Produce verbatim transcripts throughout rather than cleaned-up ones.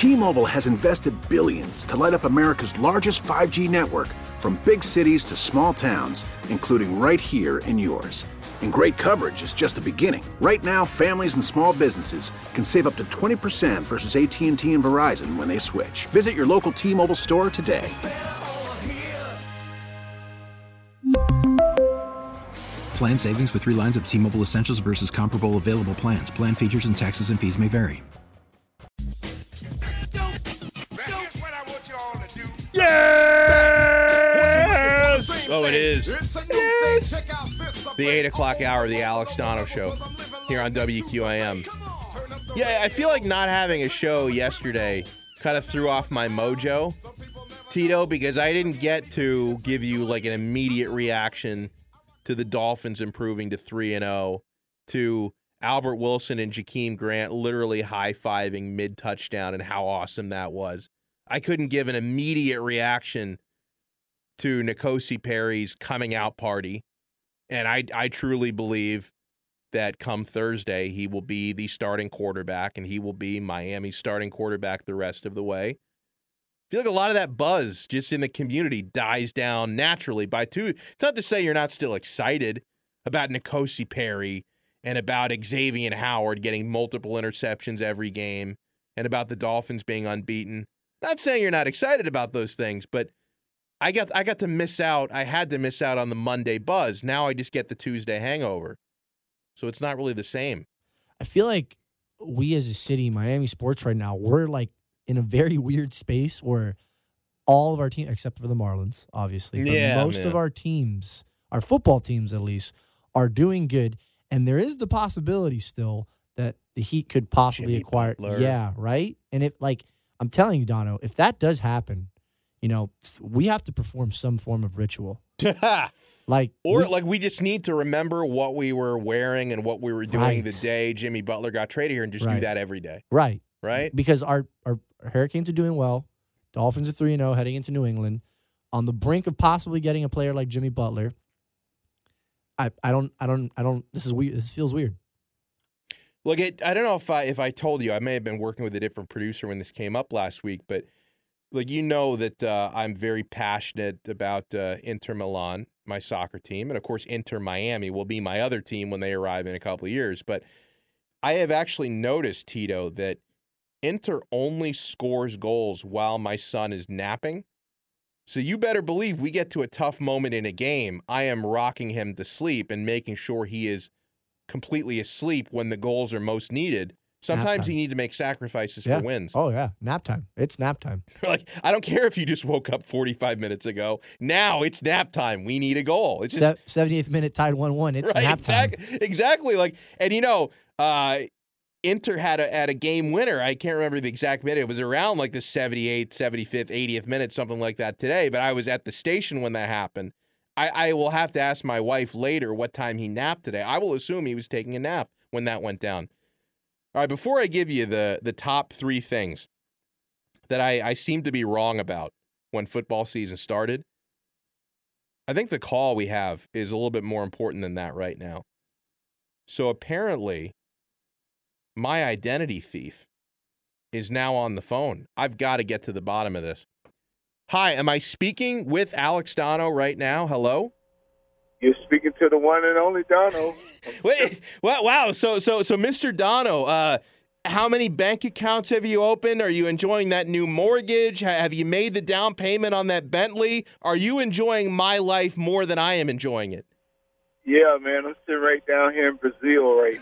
T-Mobile has invested billions to light up America's largest five G network, from big cities to small towns, including right here in yours. And great coverage is just the beginning. Right now, families and small businesses can save up to twenty percent versus A T and T and Verizon when they switch. Visit your local T-Mobile store today. Plan savings with three lines of T-Mobile Essentials versus comparable available plans. Plan features and taxes and fees may vary. Yes! Oh, it is. Yes! The eight o'clock hour of the Alex Dono Show here on W Q I M. Yeah, I feel like not having a show yesterday kind of threw off my mojo, Tito, because I didn't get to give you like an immediate reaction to the Dolphins improving to three and oh, to Albert Wilson and Jakeem Grant literally high-fiving mid-touchdown and how awesome that was. I couldn't give an immediate reaction to N'Kosi Perry's coming out party. And I, I truly believe that come Thursday, he will be the starting quarterback, and he will be Miami's starting quarterback the rest of the way. I feel like a lot of that buzz just in the community dies down naturally by two. It's not to say you're not still excited about N'Kosi Perry and about Xavier Howard getting multiple interceptions every game and about the Dolphins being unbeaten. Not saying you're not excited about those things, but I got I got to miss out. I had to miss out on the Monday buzz. Now I just get the Tuesday hangover. So it's not really the same. I feel like we as a city, Miami sports right now, we're like in a very weird space where all of our teams, except for the Marlins, obviously, but yeah, most man. of our teams, our football teams at least, are doing good. And there is the possibility still that the Heat could possibly Jimmy acquire. Butler. Yeah, right? And if like, I'm telling you, Dono, if that does happen, you know, we have to perform some form of ritual. Like, or we, like we just need to remember what we were wearing and what we were doing Right. the day Jimmy Butler got traded here and just Right. do that every day. right. Right? Because our, our Hurricanes are doing well. Dolphins are three and oh heading into New England. On the brink of possibly getting a player like Jimmy Butler. I, I don't I don't I don't this is weird. This feels weird. Look, it, I don't know if I if I told you, I may have been working with a different producer when this came up last week, but like you know that uh, I'm very passionate about uh, Inter Milan, my soccer team, and of course Inter Miami will be my other team when they arrive in a couple of years. But I have actually noticed, Tito, that Inter only scores goals while my son is napping. So you better believe we get to a tough moment in a game, I am rocking him to sleep and making sure he is completely asleep when the goals are most needed. Sometimes you need to make sacrifices Yeah. for wins. Oh yeah, nap time. It's nap time. Like, I don't care if you just woke up forty-five minutes ago. Now it's nap time. We need a goal. It's just Se- seventieth minute tied one one. It's right, nap time. exactly, exactly. Like, and you know, uh, Inter had a had a game winner. I can't remember the exact minute. It was around like the seventy-eighth, seventy-fifth, eightieth minute, something like that today. But I was at the station when that happened. I, I will have to ask my wife later what time he napped today. I will assume he was taking a nap when that went down. All right, before I give you the the top three things that I, I seem to be wrong about when football season started, I think the call we have is a little bit more important than that right now. So apparently, my identity thief is now on the phone. I've got to get to the bottom of this. Hi, am I speaking with Alex Dono right now? Hello? You're speaking to the one and only Dono. Wait, wow, wow. So, so, so, Mister Dono, uh, how many bank accounts have you opened? Are you enjoying that new mortgage? Have you made the down payment on that Bentley? Are you enjoying my life more than I am enjoying it? Yeah, man, I'm sitting right down here in Brazil right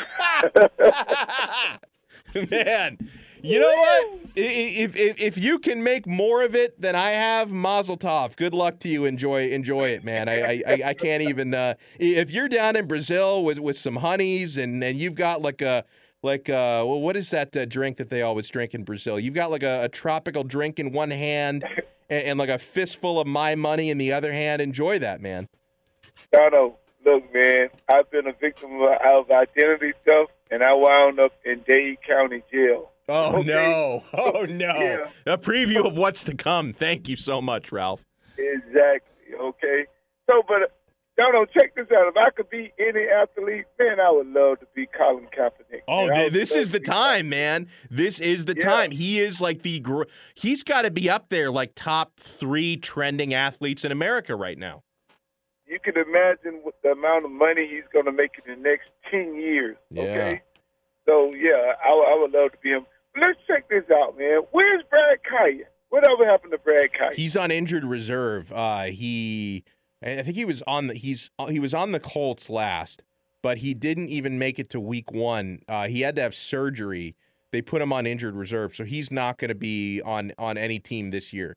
now. Man, you know what? If, if if you can make more of it than I have, Mazel Tov. Good luck to you. Enjoy enjoy it, man. I I, I can't even. Uh, if you're down in Brazil with, with some honeys and, and you've got like a like uh well, what is that uh, drink that they always drink in Brazil? You've got like a, a tropical drink in one hand and, and like a fistful of my money in the other hand. Enjoy that, man. Dono, look, man, I've been a victim of, of identity stuff, and I wound up in Dade County Jail. Oh, Okay. no. Oh, no. Yeah. A preview of what's to come. Thank you so much, Ralph. Exactly, okay? So, but No, no, check this out. If I could be any athlete, man, I would love to be Colin Kaepernick. Oh, man, this is the time, man. This is the yeah. time. He is like the gr- he's got to be up there like top three trending athletes in America right now. You can imagine what the amount of money he's going to make in the next ten years. Yeah. Okay, so yeah, I, I would love to be him. But let's check this out, man. Where's Brad Kaaya? Whatever happened to Brad Kaaya? He's on injured reserve. Uh, he, I think he was on the he's he was on the Colts last, but he didn't even make it to week one. Uh, he had to have surgery. They put him on injured reserve, so he's not going to be on on any team this year.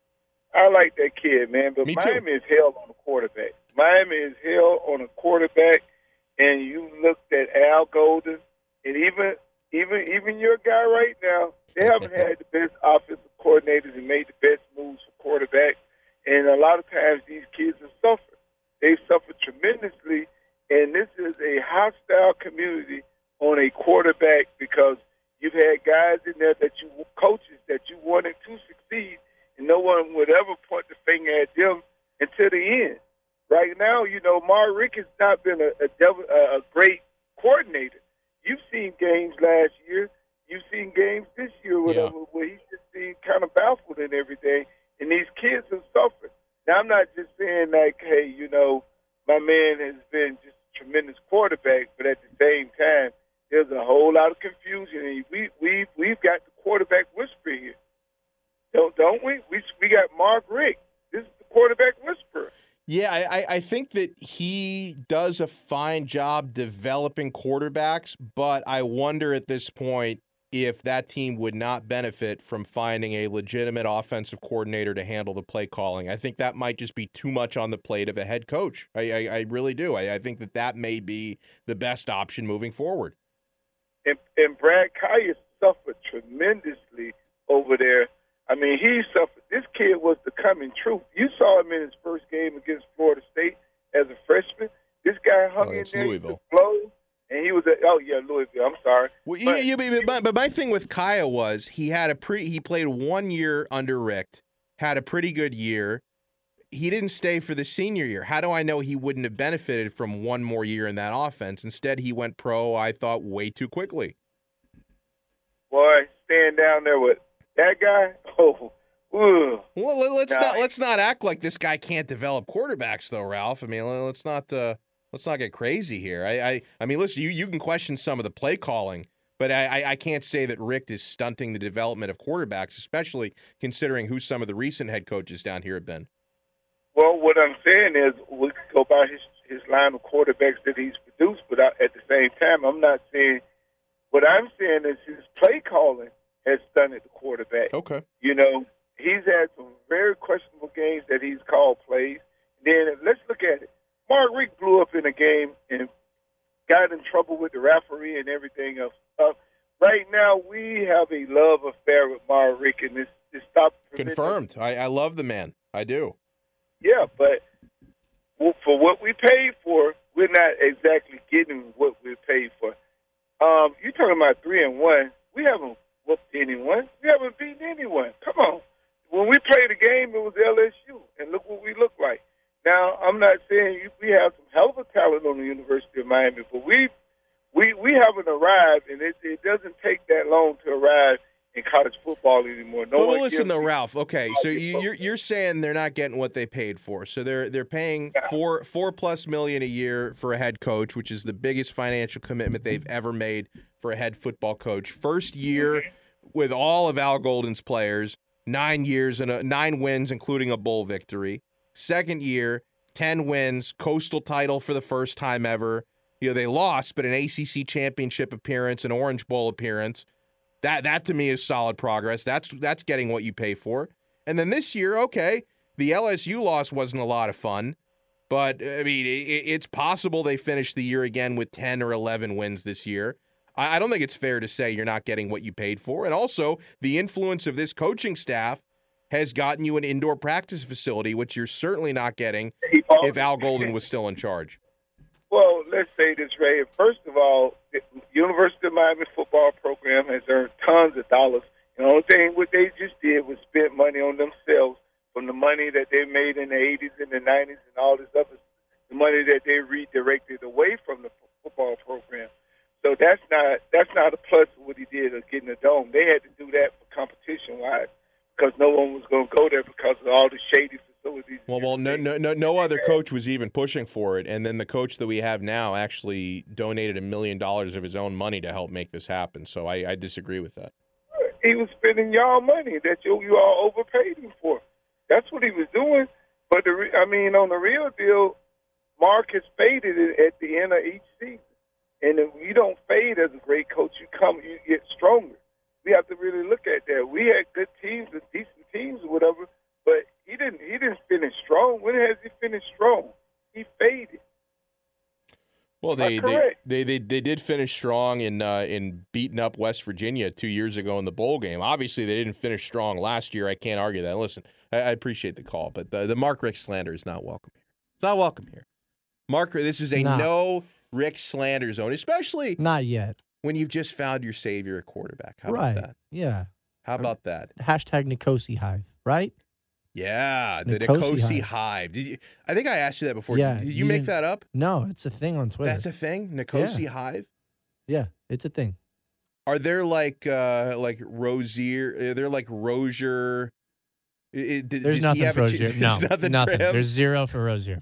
I like that kid, man, but Me too. Miami is hell on a quarterback. Miami is hell on a quarterback, and you looked at Al Golden, and even even even your guy right now, they haven't had the best offensive coordinators and made the best moves for quarterbacks. And a lot of times these kids have suffered. They've suffered tremendously, and this is a hostile community on a quarterback because you've had guys in there that you coaches that you wanted to succeed, and no one would ever point the finger at them until the end. Right now, you know, Mark Richt has not been a, a, devil, a great coordinator. You've seen games last year. You've seen games this year, whatever, yeah. where he's just been kind of baffled and everything. And these kids have suffered. Now, I'm not just saying, like, hey, you know, my man has been just a tremendous quarterback, but at the same time, there's a whole lot of confusion. And we, we, we've got the quarterback whisperer here. Don't, don't we? We? We got Mark Richt. This is the quarterback whisperer. Yeah, I, I think that he does a fine job developing quarterbacks, but I wonder at this point if that team would not benefit from finding a legitimate offensive coordinator to handle the play calling. I think that might just be too much on the plate of a head coach. I, I, I really do. I, I think that that may be the best option moving forward. And, and Brad Kaaya suffered tremendously over there. I mean, he suffered. This kid was the coming truth. You saw him in his first game against Florida State as a freshman. This guy hung oh, in there, Louisville. Blows, and he was at, oh, yeah, Louisville. I'm sorry. Well, but, yeah, yeah, but, but my thing with Kaaya was he had a pretty. He played one year under Richt, had a pretty good year. He didn't stay for the senior year. How do I know he wouldn't have benefited from one more year in that offense? Instead, he went pro, I thought, way too quickly. Boy, staying down there with that guy, oh, ugh. Well, let's nah. not let's not act like this guy can't develop quarterbacks, though, Ralph. I mean, let's not uh, let's not get crazy here. I, I I mean, listen, you you can question some of the play calling, but I I can't say that Richt is stunting the development of quarterbacks, especially considering who some of the recent head coaches down here have been. Well, what I'm saying is we could go by his his line of quarterbacks that he's produced, but I, at the same time, I'm not saying. What I'm saying is his play calling has stunted the quarterback. Okay. You know, he's had some very questionable games that he's called plays. Then let's look at it. Mark Richt blew up in a game and got in trouble with the referee and everything else. Uh, right now, we have a love affair with Mark Richt, and it's, it's stopped. Confirmed. I, I love the man. I do. Yeah, but for what we paid for, we're not exactly getting what we paid for. Um, you're talking about three and one. We haven't whooped anyone. We haven't beaten anyone. Come on. When we played the game, it was L S U, and look what we look like. Now, I'm not saying you, we have some hell of a talent on the University of Miami, but we we we haven't arrived, and it, it doesn't take that long to arrive in college football anymore. No well, one listen though, me- Ralph. Okay, so you, you're you're saying they're not getting what they paid for. So they're they're paying four four plus million a year for a head coach, which is the biggest financial commitment they've ever made for a head football coach. First year with all of Al Golden's players, nine years and a, nine wins, including a bowl victory. Second year, ten wins, coastal title for the first time ever. You know, they lost, but an A C C championship appearance, an Orange Bowl appearance. That that to me is solid progress. That's that's getting what you pay for. And then this year, okay, the L S U loss wasn't a lot of fun, but I mean, it, it's possible they finish the year again with ten or eleven wins this year. I, I don't think it's fair to say you're not getting what you paid for. And also, the influence of this coaching staff has gotten you an indoor practice facility, which you're certainly not getting if Al Golden was still in charge. Well, let's say this, Ray. First of all, the University of Miami football program has earned tons of dollars. And the only thing what they just did was spend money on themselves from the money that they made in the eighties and the nineties and all this other the money that they redirected away from the football program. So that's not that's not a plus of what he did of getting a dome. They had to do that for competition-wise because no one was going to go there because of all the shady facilities. Well, well, no, no, no, no other coach was even pushing for it, and then the coach that we have now actually donated a million dollars of his own money to help make this happen. So I, I disagree with that. He was spending y'all money that you you all overpaid him for. That's what he was doing. But the I mean, on the real deal, Mark has faded it at the end of each season. And if you don't fade as a great coach, you come, you get stronger. We have to really look at that. We had good teams and decent teams or whatever, but he didn't. He didn't finish strong. When has he finished strong? He faded. Well, they they, they they they did finish strong in uh, in beating up West Virginia two years ago in the bowl game. Obviously, they didn't finish strong last year. I can't argue that. Listen, I, I appreciate the call, but the, the Mark Richt slander is not welcome here. It's not welcome here. Mark, this is a Nah. no Rick slander zone, especially Not yet. when you've just found your savior at quarterback. How right. about that? Yeah. How about that? Hashtag Nicosi Hive, right? Yeah, the Nicosi Nicosi Hive. Hive. Did you? I think I asked you that before. Yeah, Did you, you make didn't- that up? No, it's a thing on Twitter. That's a thing. Nicosi Hive. yeah, it's a thing. Are there like uh like Rosier? Are there like Rozier? It- it- did- There's does he nothing have for a- Rozier. there's No, nothing. nothing. For him? There's zero for Rozier.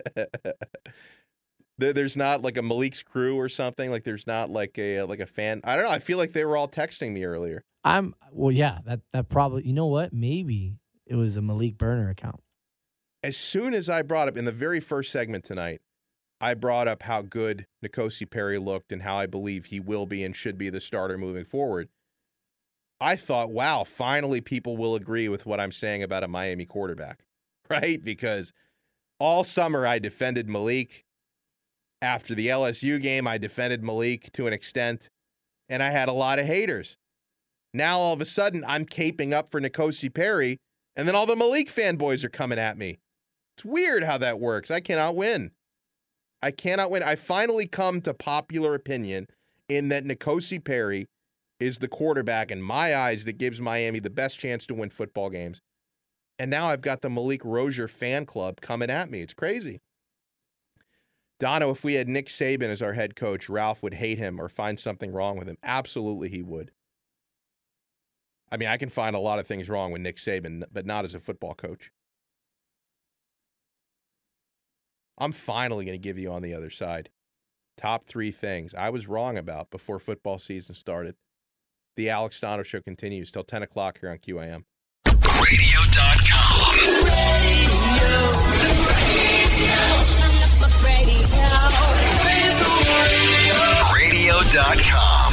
there, there's not like a Malik's crew or something. Like there's not like a like a fan. I don't know. I feel like they were all texting me earlier. I'm well, yeah. That that probably. You know what? Maybe it was a Malik Burner account. As soon as I brought up in the very first segment tonight, I brought up how good Nicosi Perry looked and how I believe he will be and should be the starter moving forward. I thought, wow, finally people will agree with what I'm saying about a Miami quarterback, right? Because all summer I defended Malik. After the L S U game, I defended Malik to an extent, and I had a lot of haters. Now all of a sudden, I'm caping up for Nicosi Perry, and then all the Malik fanboys are coming at me. It's weird how that works. I cannot win. I cannot win. I finally come to popular opinion in that Nicosi Perry is the quarterback in my eyes that gives Miami the best chance to win football games. And now I've got the Malik Rozier fan club coming at me. It's crazy. Dono, if we had Nick Saban as our head coach, Ralph would hate him or find something wrong with him. Absolutely he would. I mean, I can find a lot of things wrong with Nick Saban, but not as a football coach. I'm finally going to give you on the other side. Top three things I was wrong about before football season started. The Alex Dono Show continues till ten o'clock here on Q A M. radio dot com. radio dot com.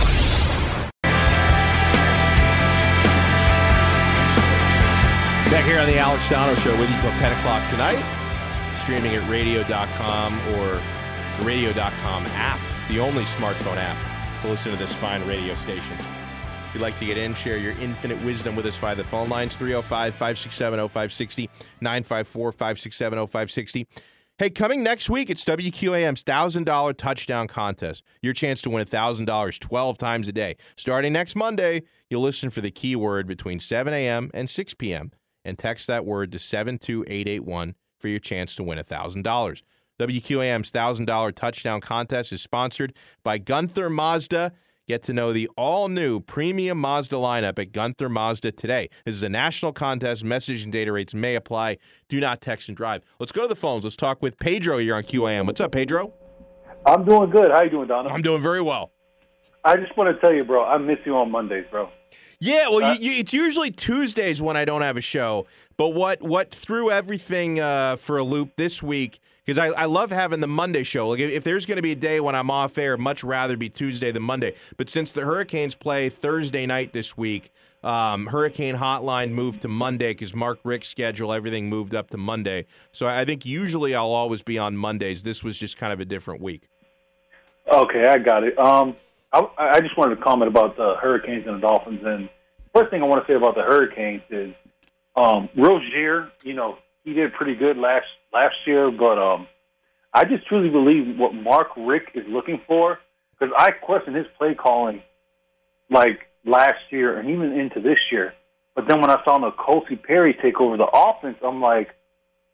Back here on the Alex Dono Show with you till ten o'clock tonight. Streaming at radio dot com or the radio dot com app, the only smartphone app to listen to this fine radio station. If you'd like to get in, share your infinite wisdom with us via the phone lines, three oh five, five six seven, oh five six oh, nine five four, five six seven, oh five six oh. Hey, coming next week, it's W Q A M's one thousand dollars touchdown contest. Your chance to win one thousand dollars twelve times a day. Starting next Monday, you'll listen for the keyword between seven a.m. and six p.m. and text that word to seven two eight eight one for your chance to win one thousand dollars. W Q A M's one thousand dollars touchdown contest is sponsored by Gunther Mazda. Get to know the all-new premium Mazda lineup at Gunther Mazda today. This is a national contest. Message and data rates may apply. Do not text and drive. Let's go to the phones. Let's talk with Pedro here on Q A M. What's up, Pedro? I'm doing good. How you doing, Donald? I'm doing very well. I just want to tell you, bro, I miss you on Mondays, bro. Yeah, well, Uh, you, you, it's usually Tuesdays when I don't have a show. But what what threw everything uh, for a loop this week, because I, I love having the Monday show. Like if, if there's going to be a day when I'm off air, much rather be Tuesday than Monday. But since the Hurricanes play Thursday night this week, um, Hurricane Hotline moved to Monday because Mark Richt's schedule, everything moved up to Monday. So I think usually I'll always be on Mondays. This was just kind of a different week. Okay, I got it. Um, I, I just wanted to comment about the Hurricanes and the Dolphins. And first thing I want to say about the Hurricanes is um, Rozier, you know, he did pretty good last last year, but um, I just truly believe what Mark Richt is looking for, because I questioned his play calling like last year and even into this year. But then when I saw Nicosi Perry take over the offense, I'm like,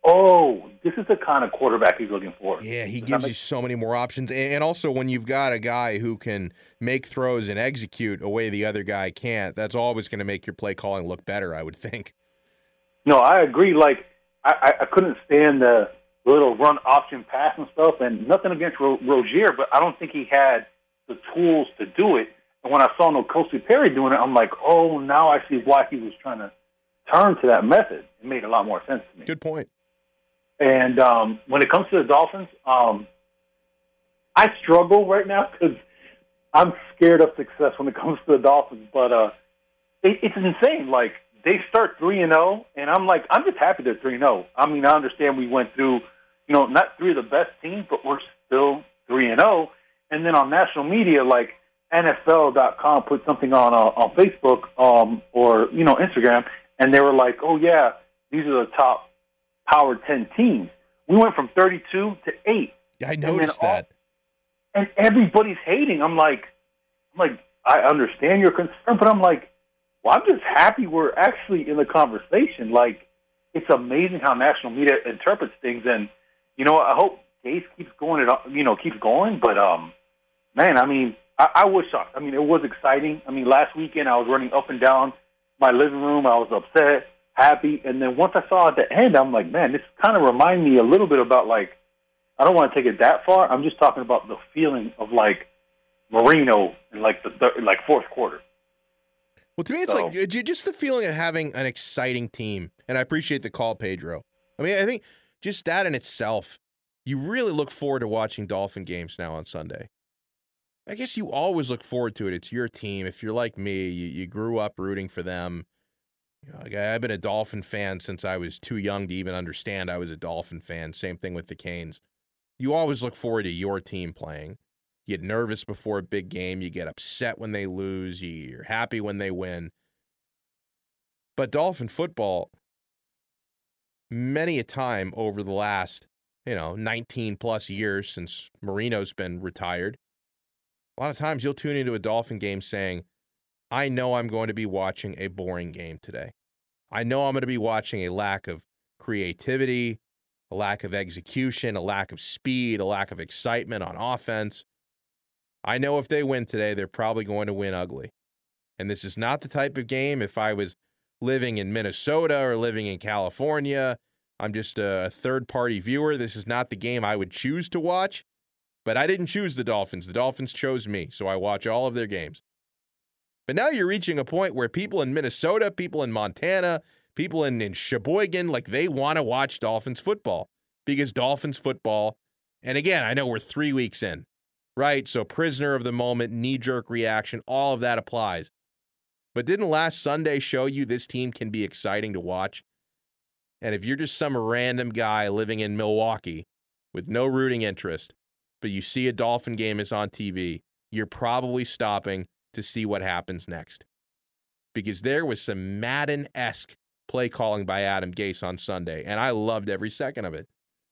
oh, this is the kind of quarterback he's looking for. Yeah, he Does that gives make- you so many more options. And and also, when you've got a guy who can make throws and execute a way the other guy can't, that's always going to make your play calling look better, I would think. No, I agree. Like, I, I, I couldn't stand the little run option pass and stuff, and nothing against Ro- Rozier, but I don't think he had the tools to do it. And when I saw N'Kosi Perry doing it, I'm like, oh, now I see why he was trying to turn to that method. It made a lot more sense to me. Good point. And um, when it comes to the Dolphins, um, I struggle right now because I'm scared of success when it comes to the Dolphins. But uh, it, it's insane. Like, they start three and zero, and I'm like, I'm just happy they're three and zero. I mean, I understand we went through, you know, not three of the best teams, but we're still three and zero. And then on national media, like N F L dot com put something on uh, on Facebook um, or you know Instagram, and they were like, oh yeah, these are the top Power ten teams. We went from thirty-two to eight. Yeah, I noticed all, that. And everybody's hating. I'm like, I'm like, I understand your concern, but I'm like, well, I'm just happy we're actually in the conversation. Like, it's amazing how national media interprets things, and you know, I hope Gase keeps going. It, you know, keeps going. But um, man, I mean, I, I was shocked. I mean, it was exciting. I mean, last weekend I was running up and down my living room. I was upset, happy, and then once I saw at the end, I'm like, man, this kind of reminded me a little bit about, like, I don't want to take it that far. I'm just talking about the feeling of, like, Marino in, like, the third, like fourth quarter. Well, to me, it's So- like j- just the feeling of having an exciting team. And I appreciate the call, Pedro. I mean, I think just that in itself, you really look forward to watching Dolphin games now on Sunday. I guess you always look forward to it. It's your team. If you're like me, you, you grew up rooting for them. You know, like, I've been a Dolphin fan since I was too young to even understand I was a Dolphin fan. Same thing with the Canes. You always look forward to your team playing. You get nervous before a big game. You get upset when they lose. You're happy when they win. But Dolphin football, many a time over the last, you know, nineteen plus years since Marino's been retired, a lot of times you'll tune into a Dolphin game saying, I know I'm going to be watching a boring game today. I know I'm going to be watching a lack of creativity, a lack of execution, a lack of speed, a lack of excitement on offense. I know if they win today, they're probably going to win ugly. And this is not the type of game, if I was living in Minnesota or living in California, I'm just a third-party viewer. This is not the game I would choose to watch. But I didn't choose the Dolphins. The Dolphins chose me, so I watch all of their games. But now you're reaching a point where people in Minnesota, people in Montana, people in, in Sheboygan, like, they want to watch Dolphins football because Dolphins football, and again, I know we're three weeks in, right? So prisoner of the moment, knee-jerk reaction, all of that applies. But didn't last Sunday show you this team can be exciting to watch? And if you're just some random guy living in Milwaukee with no rooting interest, but you see a Dolphin game is on T V, you're probably stopping to see what happens next. Because there was some Madden-esque play calling by Adam Gase on Sunday, and I loved every second of it.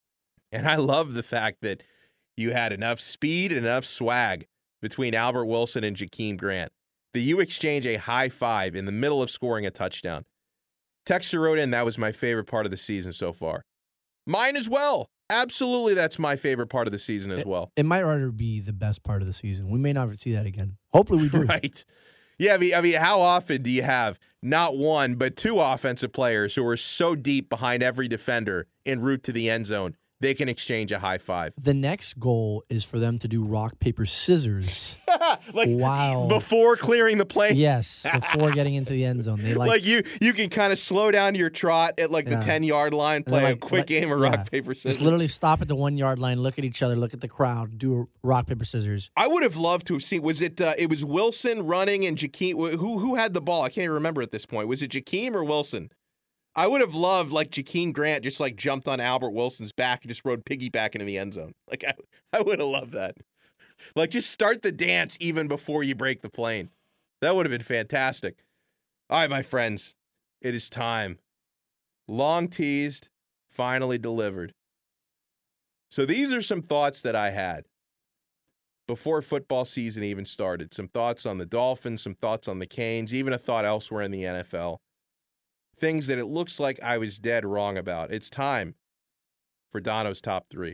And I love the fact that you had enough speed and enough swag between Albert Wilson and Jakeem Grant that you exchange a high five in the middle of scoring a touchdown. Texter wrote in, that was my favorite part of the season so far. Mine as well. Absolutely, that's my favorite part of the season as well. It might already be the best part of the season. We may never see that again. Hopefully we do. Right. Yeah, I mean, I mean, how often do you have not one, but two offensive players who are so deep behind every defender en route to the end zone, they can exchange a high five? The next goal is for them to do rock, paper, scissors. like Wow. before clearing the plane. Yes, before getting into the end zone. They like, Like, you you can kind of slow down your trot at like Yeah. the ten-yard line, and play they're a like- quick like- game of yeah. rock, paper, scissors. Just literally stop at the one yard line, look at each other, look at the crowd, do a rock, paper, scissors. I would have loved to have seen, was it, uh, it was Wilson running and Jakeem, who, who had the ball? I can't even remember at this point. Was it Jakeem or Wilson? I would have loved, like, Jakeem Grant just, like, jumped on Albert Wilson's back and just rode piggyback into the end zone. Like, I, I would have loved that. Like, just start the dance even before you break the plane. That would have been fantastic. All right, my friends, it is time. Long teased, finally delivered. So these are some thoughts that I had before football season even started. Some thoughts on the Dolphins, some thoughts on the Canes, even a thought elsewhere in the N F L. Things that it looks like I was dead wrong about. It's time for Dono's top three.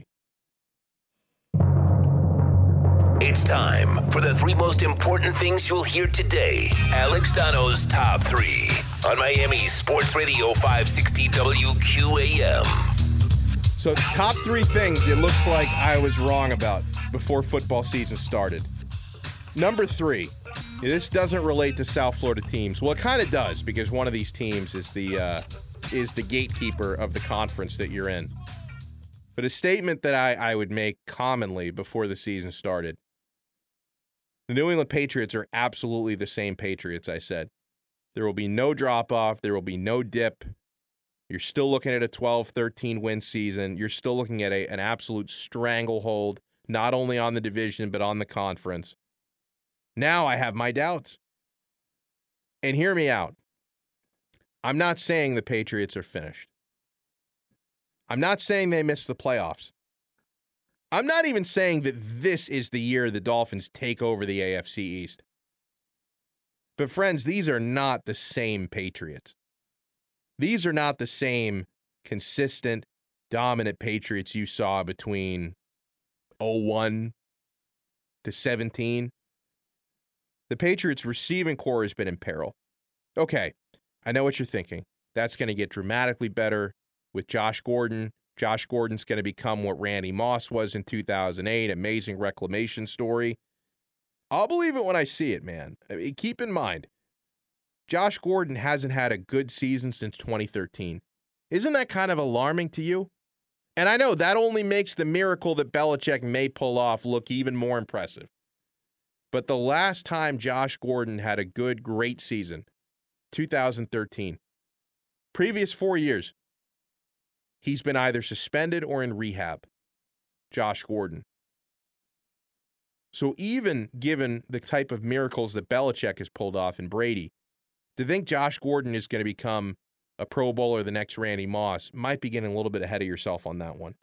It's time for the three most important things you'll hear today. Alex Dono's top three on Miami Sports Radio five sixty W Q A M. So top three things it looks like I was wrong about before football season started. Number three, this doesn't relate to South Florida teams. Well, it kind of does because one of these teams is the uh, is the gatekeeper of the conference that you're in. But a statement that I, I would make commonly before the season started. The New England Patriots are absolutely the same Patriots, I said. There will be no drop-off. There will be no dip. You're still looking at a twelve, thirteen win season. You're still looking at a, an absolute stranglehold, not only on the division, but on the conference. Now I have my doubts. And hear me out. I'm not saying the Patriots are finished. I'm not saying they missed the playoffs. I'm not even saying that this is the year the Dolphins take over the A F C East. But friends, these are not the same Patriots. These are not the same consistent, dominant Patriots you saw between oh one to seventeen. The Patriots' receiving core has been in peril. Okay, I know what you're thinking. That's going to get dramatically better with Josh Gordon. Josh Gordon's going to become what Randy Moss was in two thousand eight, amazing reclamation story. I'll believe it when I see it, man. I mean, keep in mind, Josh Gordon hasn't had a good season since twenty thirteen. Isn't that kind of alarming to you? And I know that only makes the miracle that Belichick may pull off look even more impressive. But the last time Josh Gordon had a good, great season, two thousand thirteen. Previous four years, he's been either suspended or in rehab. Josh Gordon. So even given the type of miracles that Belichick has pulled off in Brady, to think Josh Gordon is going to become a Pro Bowler, the next Randy Moss, might be getting a little bit ahead of yourself on that one.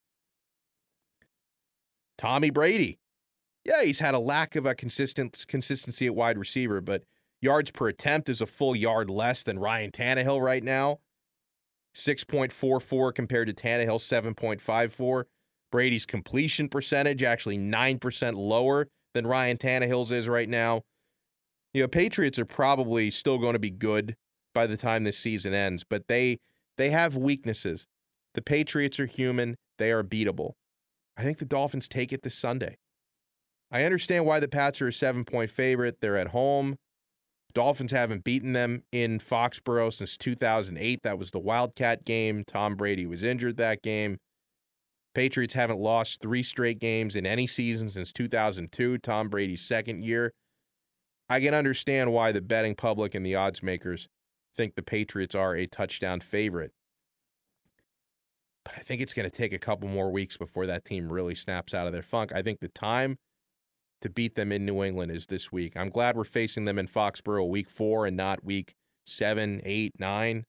Tommy Brady. Yeah, he's had a lack of a consistent consistency at wide receiver, but yards per attempt is a full yard less than Ryan Tannehill right now. six point four four compared to Tannehill's seven point five four. Brady's completion percentage actually nine percent lower than Ryan Tannehill's is right now. You know, Patriots are probably still going to be good by the time this season ends, but they they have weaknesses. The Patriots are human. They are beatable. I think the Dolphins take it this Sunday. I understand why the Pats are a seven-point favorite. They're at home. Dolphins haven't beaten them in Foxborough since two thousand eight. That was the Wildcat game. Tom Brady was injured that game. Patriots haven't lost three straight games in any season since two thousand two, Tom Brady's second year. I can understand why the betting public and the odds makers think the Patriots are a touchdown favorite. But I think it's going to take a couple more weeks before that team really snaps out of their funk. I think the time to beat them in New England is this week. I'm glad we're facing them in Foxborough week four and not week seven, eight, nine.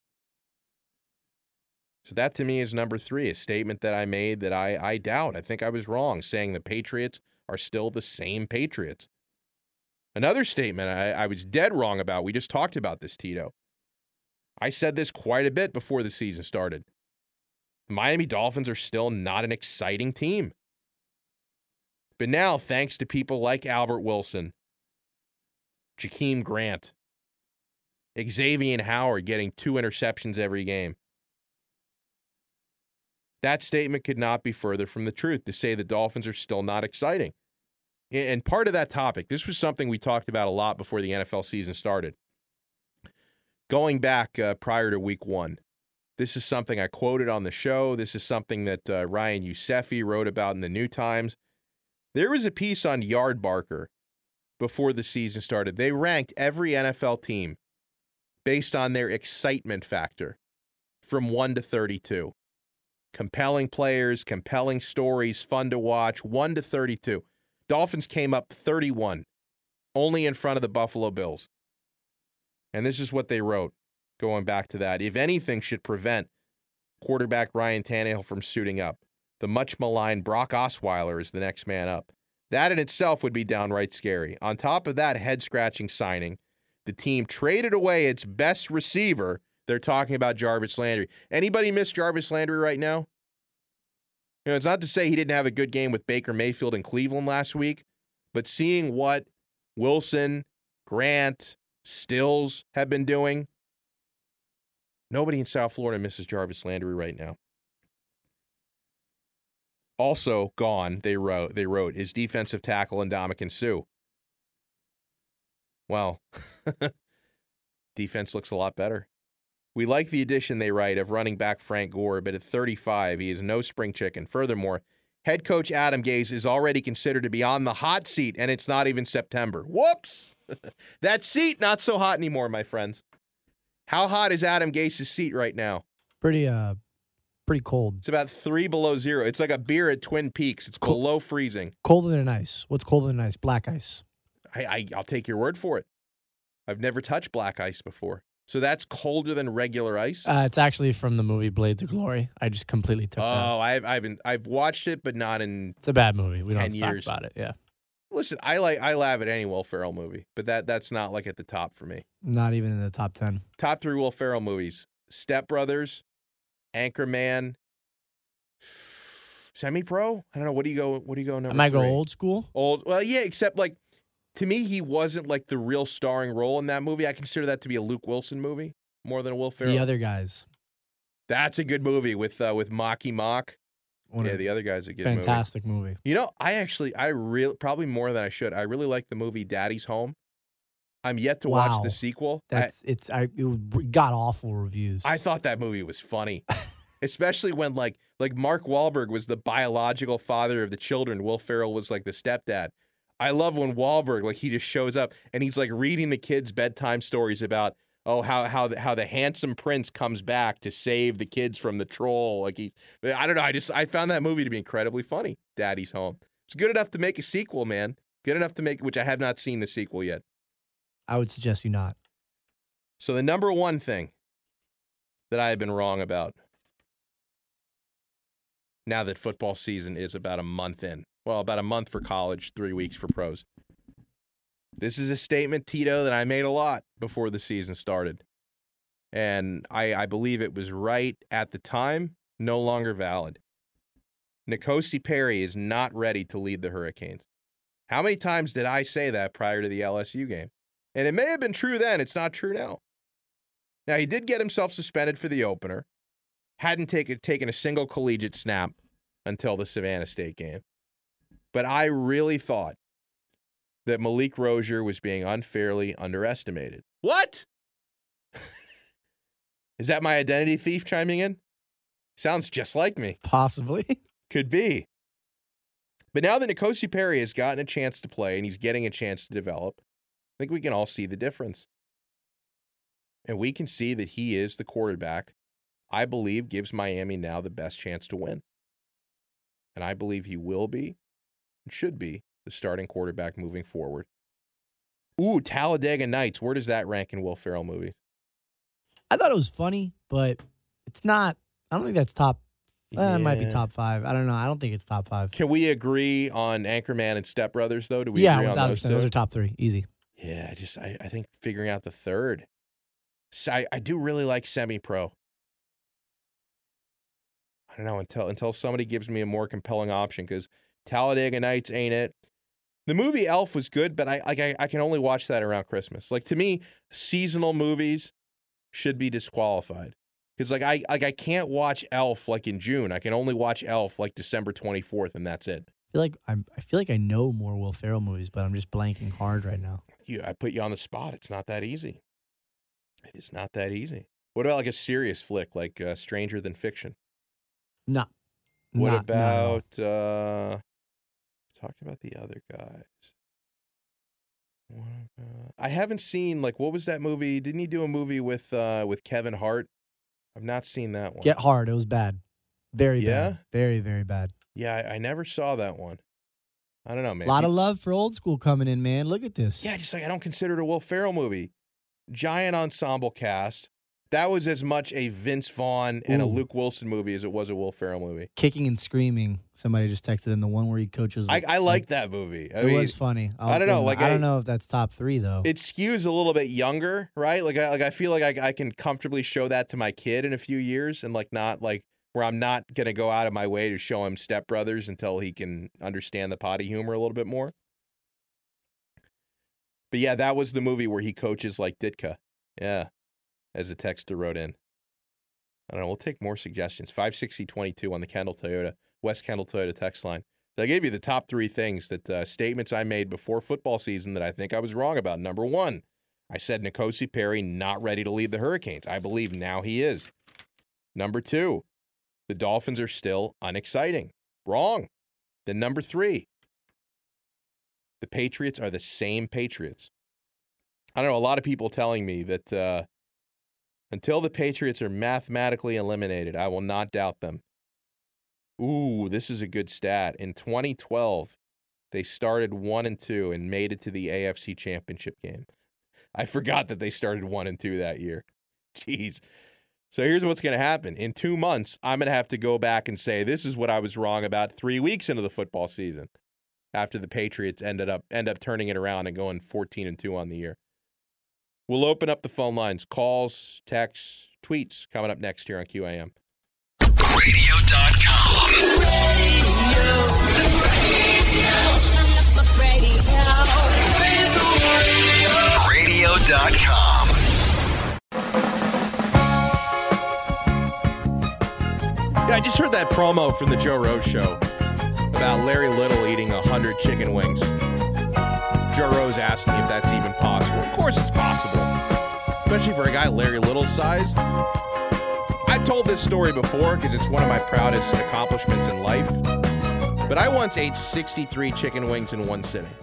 So that to me is number three, a statement that I made that I, I doubt. I think I was wrong saying the Patriots are still the same Patriots. Another statement I, I was dead wrong about. We just talked about this, Tito. I said this quite a bit before the season started. The Miami Dolphins are still not an exciting team. But now, thanks to people like Albert Wilson, Jakeem Grant, Xavier Howard getting two interceptions every game, that statement could not be further from the truth to say the Dolphins are still not exciting. And part of that topic, this was something we talked about a lot before the N F L season started. Going back uh, prior to week one, this is something I quoted on the show. This is something that uh, Ryan Yousefi wrote about in the New Times. There was a piece on Yardbarker before the season started. They ranked every N F L team based on their excitement factor from one to thirty-two. Compelling players, compelling stories, fun to watch, one to thirty-two. Dolphins came up thirty-one, only in front of the Buffalo Bills. And this is what they wrote, going back to that. If anything should prevent quarterback Ryan Tannehill from suiting up, the much-maligned Brock Osweiler is the next man up. That in itself would be downright scary. On top of that head-scratching signing, the team traded away its best receiver. They're talking about Jarvis Landry. Anybody miss Jarvis Landry right now? You know, it's not to say he didn't have a good game with Baker Mayfield in Cleveland last week, but seeing what Wilson, Grant, Stills have been doing, nobody in South Florida misses Jarvis Landry right now. Also gone, they wrote, they wrote, is defensive tackle Ndamukong Suh. Well, defense looks a lot better. We like the addition, they write, of running back Frank Gore, but at thirty-five, he is no spring chicken. Furthermore, head coach Adam Gase is already considered to be on the hot seat, and it's not even September. Whoops! That seat, not so hot anymore, my friends. How hot is Adam Gase's seat right now? Pretty, uh, pretty cold. It's about three below zero. It's like a beer at Twin Peaks. It's Cold. below freezing. Colder than ice. What's colder than ice? Black ice. I, I, I'll take your word for it. I've never touched black ice before. So that's colder than regular ice? Uh, it's actually from the movie Blades of Glory. I just completely took that. Oh, I've I've been, I've watched it, but not in. It's a bad movie. We don't have ten to years. talk about it. Yeah. Listen, I like I laugh at any Will Ferrell movie, but that that's not like at the top for me. Not even in the top ten. Top three Will Ferrell movies: Step Brothers, Anchorman, Semi-Pro. I don't know. What do you go? What do you go? Number I might three? go old school. Old. Well, yeah. Except like to me, he wasn't like the real starring role in that movie. I consider that to be a Luke Wilson movie more than a Will Ferrell. The Other Guys. That's a good movie with uh, with Mocky Mock. One Yeah, of- The Other Guy's a good Fantastic movie. movie. You know, I actually, I really, probably more than I should. I really like the movie Daddy's Home. I'm yet to Wow. watch the sequel. That's it's I it got awful reviews. I, I thought that movie was funny, especially when like like Mark Wahlberg was the biological father of the children. Will Ferrell was like the stepdad. I love when Wahlberg like he just shows up and he's like reading the kids bedtime stories about oh how how the, how the handsome prince comes back to save the kids from the troll. Like he, I don't know. I just I found that movie to be incredibly funny. Daddy's Home. It's good enough to make a sequel, man. Good enough to make which I have not seen the sequel yet. I would suggest you not. So the number one thing that I have been wrong about now that football season is about a month in, well, about a month for college, three weeks for pros. This is a statement, Tito, that I made a lot before the season started. And I, I believe it was right at the time, no longer valid. N'Kosi Perry is not ready to lead the Hurricanes. How many times did I say that prior to the L S U game? And it may have been true then. It's not true now. Now, he did get himself suspended for the opener. Hadn't taken, taken a single collegiate snap until the Savannah State game. But I really thought that Malik Rozier was being unfairly underestimated. What? Is that my identity thief chiming in? Sounds just like me. Possibly. Could be. But now that N'Kosi Perry has gotten a chance to play and he's getting a chance to develop, I think we can all see the difference. And we can see that he is the quarterback I believe gives Miami now the best chance to win. And I believe he will be and should be the starting quarterback moving forward. Ooh, Talladega Nights. Where does that rank in Will Ferrell movies? I thought it was funny, but it's not. I don't think that's top. Uh, It might be Yeah. top five. I don't know. I don't think it's top five. Can we agree on Anchorman and Step Brothers, though? Do we yeah, agree on without those percent. two? Those are top three. Easy. Yeah, I just I, I think figuring out the third. So I, I do really like Semi-Pro. I don't know until until somebody gives me a more compelling option because Talladega Nights ain't it. The movie Elf was good, but I like I, I can only watch that around Christmas. Like to me, seasonal movies should be disqualified because like I like I can't watch Elf like in June. I can only watch Elf like December twenty-fourth, and that's it. I feel like I'm. I feel like I know more Will Ferrell movies, but I'm just blanking hard right now. You, I put you on the spot. It's not that easy. It is not that easy. What about like a serious flick like uh, Stranger Than Fiction? No. What Not- not at all. about uh talked about the other guys? What about, I haven't seen like what was that movie? Didn't he do a movie with uh with Kevin Hart? I've not seen that one. Get Hard. It was bad. Very Yeah? bad. Very very bad. Yeah, I, I never saw that one. I don't know, man. A lot of love for old school coming in, man. Look at this. Yeah, just like I don't consider it a Will Ferrell movie. Giant ensemble cast. That was as much a Vince Vaughn and a Ooh. Luke Wilson movie as it was a Will Ferrell movie. Kicking and Screaming. Somebody just texted in the one where he coaches. I, I like that movie. I it mean, was funny. I'll I don't know, give him- like I, I- don't know if that's top three though. it skews a little bit younger, right? Like I like I feel like I, I can comfortably show that to my kid in a few years and like not like where I'm not going to go out of my way to show him Step Brothers until he can understand the potty humor a little bit more. But yeah, that was the movie where he coaches like Ditka. Yeah, as a texter wrote in. I don't know. We'll take more suggestions. five sixty twenty-two on the Kendall Toyota, West Kendall Toyota text line. So I gave you the top three things that uh, statements I made before football season that I think I was wrong about. Number one, I said N'Kosi Perry not ready to lead the Hurricanes. I believe now he is. Number two, the Dolphins are still unexciting. Wrong. Then number three, the Patriots are the same Patriots. I don't know, a lot of people telling me that uh, until the Patriots are mathematically eliminated, I will not doubt them. Ooh, this is a good stat. In twenty twelve, they started one and two and made it to the A F C Championship game. I forgot that they started one and two that year. Jeez. So here's what's going to happen. In two months, I'm going to have to go back and say, this is what I was wrong about three weeks into the football season after the Patriots ended up end up turning it around and going fourteen and two on the year. We'll open up the phone lines. Calls, texts, tweets coming up next here on Q A M. radio dot com. radio dot com. Yeah, I just heard that promo from the Joe Rose Show about Larry Little eating one hundred chicken wings. Joe Rose asking if that's even possible. Of course it's possible, especially for a guy Larry Little's size. I've told this story before because it's one of my proudest accomplishments in life. But I once ate sixty-three chicken wings in one sitting.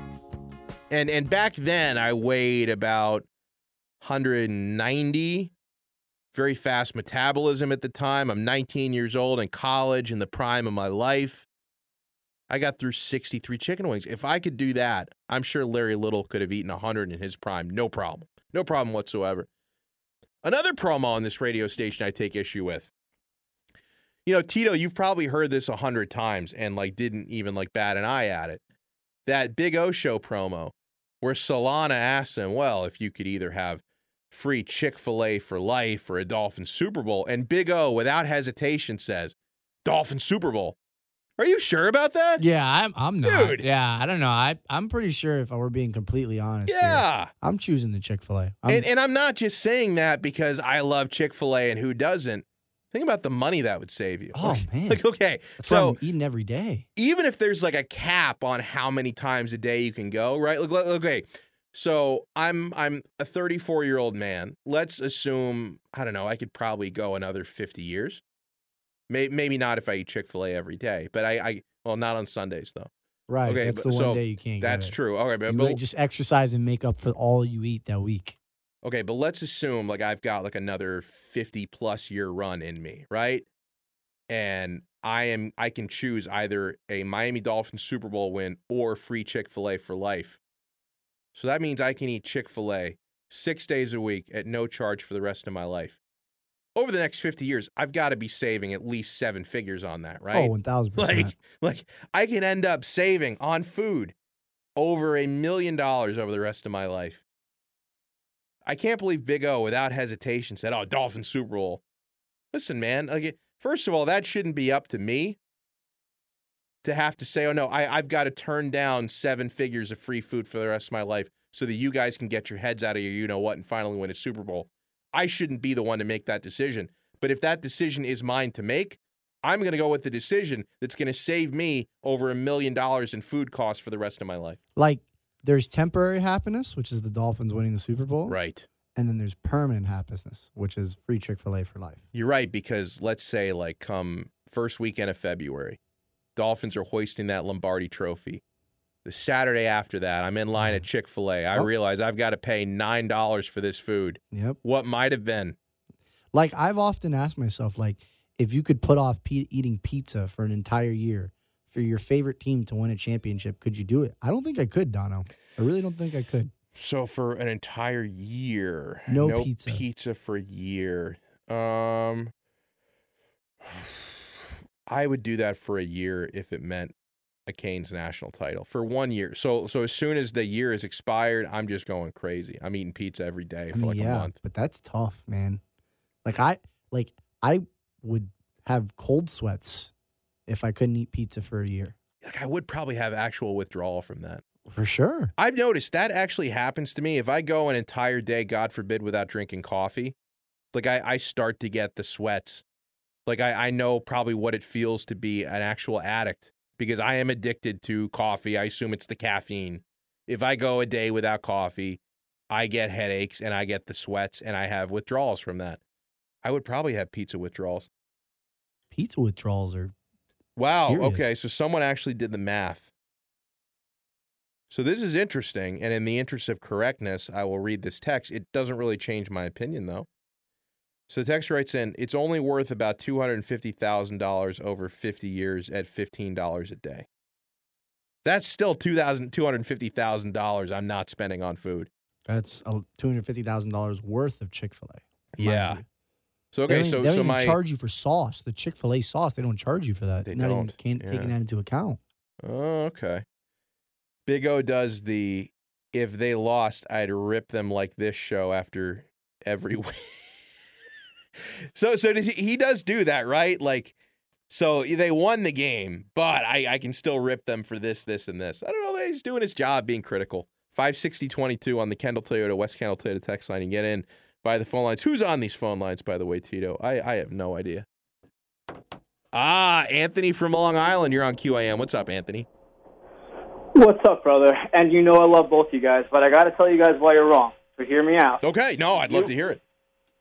And and back then, I weighed about one hundred ninety. Very fast metabolism at the time. I'm nineteen years old in college, in the prime of my life. I got through sixty-three chicken wings. If I could do that, I'm sure Larry Little could have eaten one hundred in his prime. No problem. No problem whatsoever. Another promo on this radio station I take issue with. You know, Tito, you've probably heard this a hundred times and like didn't even like bat an eye at it. That Big O Show promo where Solana asks him, well, if you could either have free Chick-fil-A for life or a Dolphin Super Bowl, and Big O, without hesitation, says, Dolphin Super Bowl. Are you sure about that? Yeah, I'm. I'm not. Dude. Yeah, I don't know. I I'm pretty sure if I were being completely honest. Yeah. Here, I'm choosing the Chick-fil-A. I'm, And, and I'm not just saying that because I love Chick-fil-A and who doesn't. Think about the money that would save you. Oh, man. Like, okay, that's so what I'm eating every day. even if there's like a cap on how many times a day you can go, right? Look, look, okay, so I'm I'm a thirty-four-year-old man. Let's assume, I don't know, I could probably go another fifty years. Maybe, maybe not if I eat Chick-fil-A every day, but I, I well, not on Sundays, though. Right. Okay, that's but- the one so day you can't. That's get it. true. Okay, but, You but like just exercise and make up for all you eat that week. okay, but let's assume like I've got like another fifty plus year run in me, right? And I am I can choose either a Miami Dolphins Super Bowl win or free Chick-fil-A for life. So that means I can eat Chick-fil-A six days a week at no charge for the rest of my life. Over the next fifty years, I've got to be saving at least seven figures on that, right? Oh, one thousand percent. Like, like I can end up saving on food over a million dollars over the rest of my life. I can't believe Big O, without hesitation, said, "Oh, Dolphin Super Bowl." Listen, man. Like, first of all, that shouldn't be up to me to have to say, "Oh no, I, I've got to turn down seven figures of free food for the rest of my life so that you guys can get your heads out of your you know what and finally win a Super Bowl." I shouldn't be the one to make that decision. But if that decision is mine to make, I'm going to go with the decision that's going to save me over a million dollars in food costs for the rest of my life. Like, there's temporary happiness, which is the Dolphins winning the Super Bowl. Right. And then there's permanent happiness, which is free Chick-fil-A for life. You're right, because let's say, like, come first weekend of February, Dolphins are hoisting that Lombardi trophy. The Saturday after that, I'm in line at Chick-fil-A. I Oh. realize I've got to pay nine dollars for this food. Yep. What might have been? Like, I've often asked myself, like, if you could put off pe- eating pizza for an entire year for your favorite team to win a championship, could you do it? I don't think I could, Dono. I really don't think I could. So for an entire year, No pizza. pizza for a year. Um, I would do that for a year if it meant a Canes national title for one year. So so as soon as the year is expired, I'm just going crazy. I'm eating pizza every day I for mean, like yeah, a month. but that's tough, man. Like, I like I would have cold sweats if I couldn't eat pizza for a year. Like I would probably have actual withdrawal from that. For sure. I've noticed that actually happens to me. If I go an entire day, God forbid, without drinking coffee, like I, I start to get the sweats. Like I, I know probably what it feels to be an actual addict because I am addicted to coffee. I assume it's the caffeine. If I go a day without coffee, I get headaches and I get the sweats and I have withdrawals from that. I would probably have pizza withdrawals. Pizza withdrawals are Wow. serious. Okay. So someone actually did the math. So this is interesting. And in the interest of correctness, I will read this text. It doesn't really change my opinion, though. So the text writes in, it's only worth about two hundred fifty thousand dollars over fifty years at fifteen dollars a day. That's still two hundred fifty thousand dollars I'm not spending on food. That's uh, two hundred fifty thousand dollars worth of Chick-fil-A. Yeah. You. So, They okay, don't, so, they don't so even my. charge you for sauce. The Chick-fil-A sauce, they don't charge you for that. They Not even don't. can't, Yeah. taking that into account. Oh, okay. Big O does the, if they lost, I'd rip them like this show after every week. so so does he, he does do that, right? Like, so they won the game, but I, I can still rip them for this, this, and this. I don't know. He's doing his job being critical. five sixty twenty-two on the Kendall Toyota, West Kendall Toyota text line. You get in by the phone lines. Who's on these phone lines, by the way, Tito? I, I have no idea. Ah, Anthony from Long Island. You're on Q A M. What's up, Anthony? What's up, brother? And you know I love both you guys, but I got to tell you guys why you're wrong. So hear me out. Okay. No, I'd love to hear it.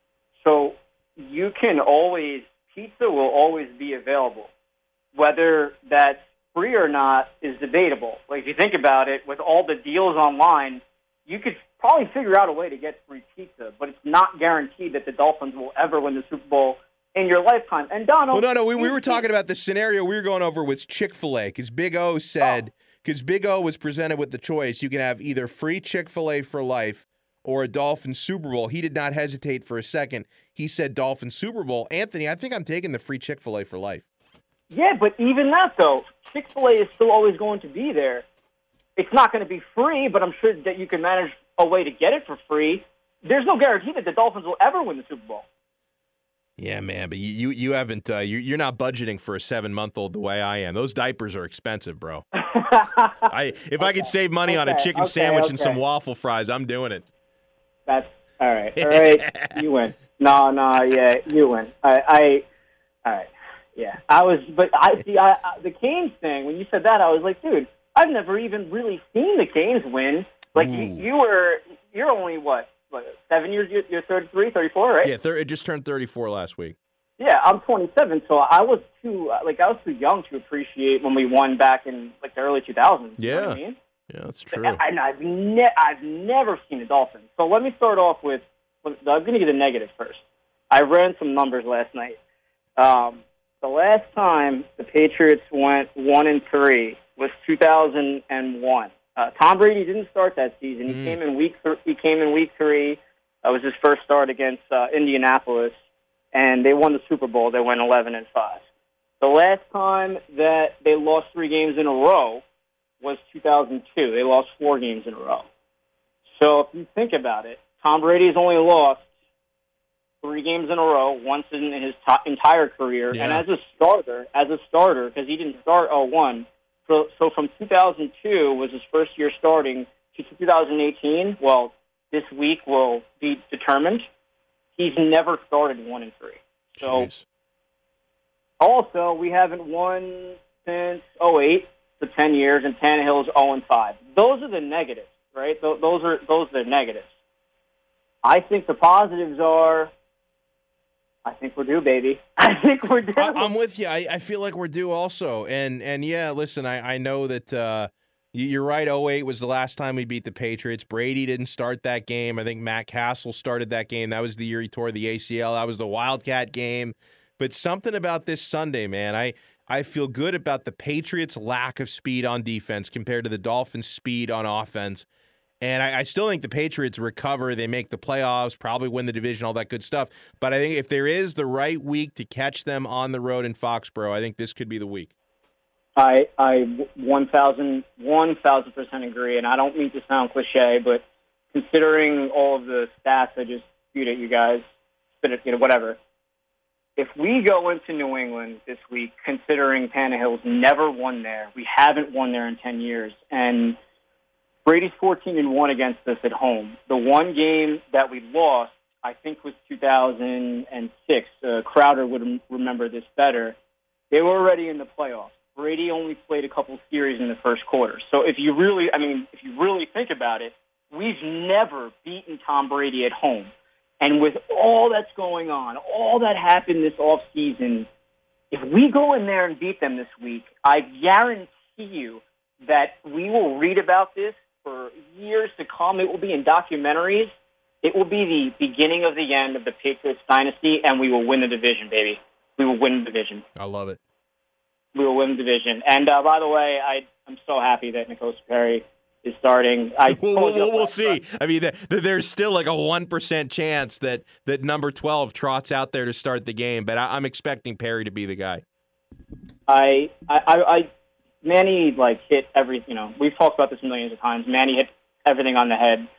So you can always, pizza will always be available. Whether that's free or not is debatable. Like, if you think about it, with all the deals online, you could probably figure out a way to get free pizza, but it's not guaranteed that the Dolphins will ever win the Super Bowl in your lifetime. And Donald... Well, no, no, we, we were talking about the scenario we were going over with Chick-fil-A, because Big O said... Oh. Because Big O was presented with the choice, you can have either free Chick-fil-A for life or a Dolphins Super Bowl. He did not hesitate for a second. He said Dolphins Super Bowl. Anthony, I think I'm taking the free Chick-fil-A for life. Yeah, but even that, though, Chick-fil-A is still always going to be there. It's not going to be free, but I'm sure that you can manage a way to get it for free. There's no guarantee that the Dolphins will ever win the Super Bowl. Yeah, man, but you you, you haven't uh, you, you're not budgeting for a seven month old the way I am. Those diapers are expensive, bro. I if okay. I could save money okay. on a chicken okay. sandwich okay. and some waffle fries, I'm doing it. That's all right. All right, you win. No, no, yeah, you win. I, I all right, yeah. I was, but I see I, I, the Canes thing. When you said that, I was like, dude, I've never even really seen the Canes win. Like you, you were, you're only what? What, seven years, you're thirty-three, thirty-four, right? Yeah, thir- it just turned thirty-four last week. Yeah, I'm twenty-seven, so I was too like I was too young to appreciate when we won back in like the early two thousands. Yeah, you know what I mean? Yeah, that's true. And, and I've ne- I've never seen the Dolphins. So let me start off with I'm going to give you the negative first. I ran some numbers last night. Um, the last time the Patriots went one and three was two thousand one. Uh, Tom Brady didn't start that season. He Mm. came in week. Th- he came in week three. That was his first start against uh, Indianapolis, and they won the Super Bowl. They went eleven and five. The last time that they lost three games in a row was two thousand two. They lost four games in a row. So if you think about it, Tom Brady's only lost three games in a row once in his t- entire career, Yeah. and as a starter, as a starter, because he didn't start oh one. So, so from two thousand two was his first year starting to two thousand eighteen. Well, this week will be determined. He's never started one and three. So, Jeez. Also, we haven't won since oh eight, so ten years, and Tannehill's oh and five. Those are the negatives, right? Th- those are those are the negatives. I think the positives are. I think we're due, baby. I think we're due. I, I'm with you. I, I feel like we're due also. And and yeah, listen, I, I know that uh, you're right. oh eight was the last time we beat the Patriots. Brady didn't start that game. I think Matt Castle started that game. That was the year he tore the A C L. That was the Wildcat game. But something about this Sunday, man, I, I feel good about the Patriots' lack of speed on defense compared to the Dolphins' speed on offense. And I, I still think the Patriots recover. They make the playoffs, probably win the division, all that good stuff. But I think if there is the right week to catch them on the road in Foxborough, I think this could be the week. I I one thousand one thousand percent agree, and I don't mean to sound cliche, but considering all of the stats I just spewed at you guys, spit it, you know, whatever. if we go into New England this week, considering Tannehill's never won there, we haven't won there in ten years, and Brady's fourteen and one against us at home. The one game that we lost, I think, was two thousand six. Uh, Crowder would remember this better. They were already in the playoffs. Brady only played a couple series in the first quarter. So if you really, I mean, if you really think about it, we've never beaten Tom Brady at home. And with all that's going on, all that happened this offseason, if we go in there and beat them this week, I guarantee you that we will read about this for years to come. It will be in documentaries. It will be the beginning of the end of the Patriots dynasty, and we will win the division, baby. We will win the division. I love it. We will win the division. And, uh, by the way, I, I'm so happy that N'Kosi Perry is starting. I we'll, we'll, we'll see. I mean, the, the, there's still like a one percent chance that, that number twelve trots out there to start the game, but I, I'm expecting Perry to be the guy. I, I, I, Manny, like, hit every, you know, we've talked about this millions of times. Manny hit everything on the head.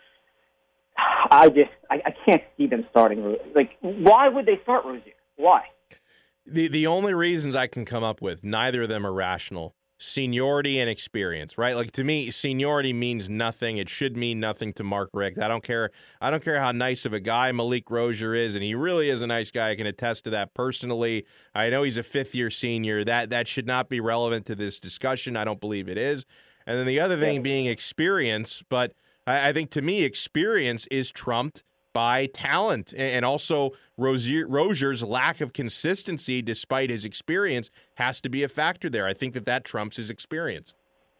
I just, I, I can't see them starting. Like, why would they start Rozier? Why? The the only reasons I can come up with, neither of them are rational. Seniority and experience, right? Like, to me, seniority means nothing. It should mean nothing to Mark Richt. I don't care. I don't care how nice of a guy Malik Rozier is, and he really is a nice guy. I can attest to that personally. I know he's a fifth-year senior. That that should not be relevant to this discussion. I don't believe it is. And then the other thing being experience, but I, I think to me, experience is trumped by talent, and also Rozier, Rozier's lack of consistency despite his experience has to be a factor there. I think that that trumps his experience.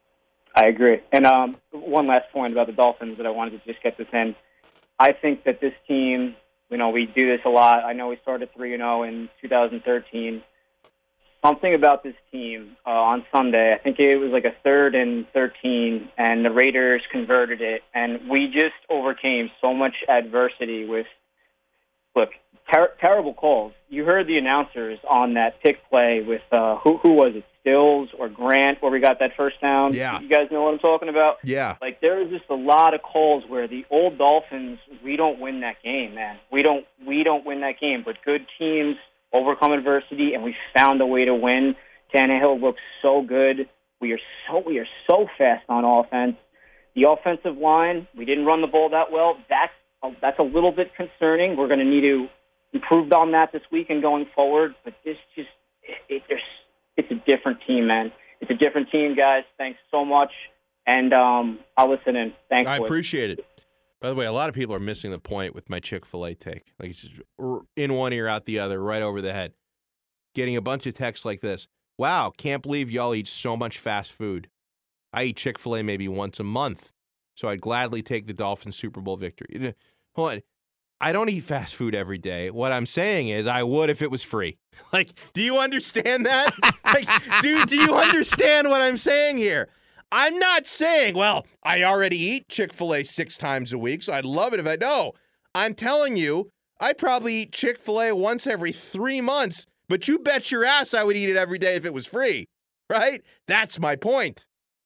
I agree. And um, one last point about the Dolphins that I wanted to just get this in. I think that this team, you know, we do this a lot. I know we started three and oh in two thousand thirteen. Something about this team uh, on Sunday, I think it was like a third and thirteen, and the Raiders converted it, and we just overcame so much adversity with, look, ter- terrible calls. You heard the announcers on that pick play with, uh, who, who was it, Stills or Grant, where we got that first down? Yeah. You guys know what I'm talking about? Yeah. Like, there is just a lot of calls where the old Dolphins, we don't win that game, man. We don't, we don't win that game, but good teams overcome adversity, and we found a way to win. Tannehill looks so good. We are so we are so fast on offense. The offensive line, we didn't run the ball that well. That's a, that's a little bit concerning. We're going to need to improve on that this week and going forward. But this just it, it, it's a different team, man. It's a different team, guys. Thanks so much, and um, I'll listen in. Thanks. I boys. appreciate it. By the way, a lot of people are missing the point with my Chick-fil-A take. Like, it's just in one ear, out the other, right over the head. Getting a bunch of texts like this. Wow, can't believe y'all eat so much fast food. I eat Chick-fil-A maybe once a month, so I'd gladly take the Dolphins Super Bowl victory. Hold on. I don't eat fast food every day. What I'm saying is I would if it was free. Like, do you understand that? Like, do, do you understand what I'm saying here? I'm not saying, well, I already eat Chick-fil-A six times a week, so I'd love it if I know. I'm telling you, I probably eat Chick-fil-A once every three months, but you bet your ass I would eat it every day if it was free, right? That's my point.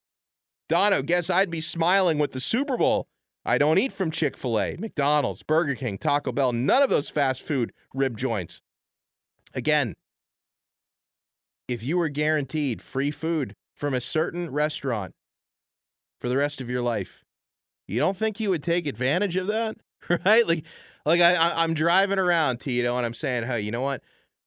Dono, guess I'd be smiling with the Super Bowl. I don't eat from Chick-fil-A, McDonald's, Burger King, Taco Bell, none of those fast food rib joints. Again, if you were guaranteed free food from a certain restaurant for the rest of your life, you don't think you would take advantage of that, right? Like, like I, I, I'm driving around, Tito, and I'm saying, hey, you know what?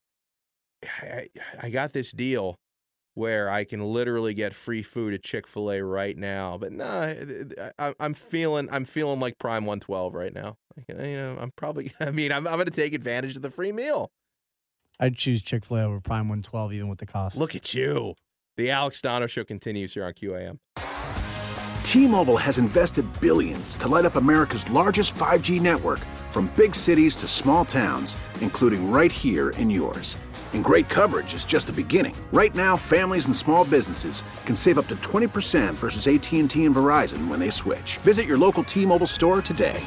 I, I got this deal where I can literally get free food at Chick-fil-A right now, but no, I, I'm feeling, I'm feeling like Prime one twelve right now. Like, you know, I'm probably, I mean, I'm, I'm going to take advantage of the free meal. I'd choose Chick-fil-A over Prime one twelve, even with the cost. Look at you. The Alex Dono Show continues here on Q A M. T-Mobile has invested billions to light up America's largest five G network, from big cities to small towns, including right here in yours. And great coverage is just the beginning. Right now, families and small businesses can save up to twenty percent versus A T and T and Verizon when they switch. Visit your local T-Mobile store today.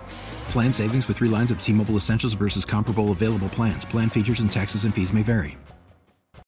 Plan savings with three lines of T-Mobile Essentials versus comparable available plans. Plan features and taxes and fees may vary.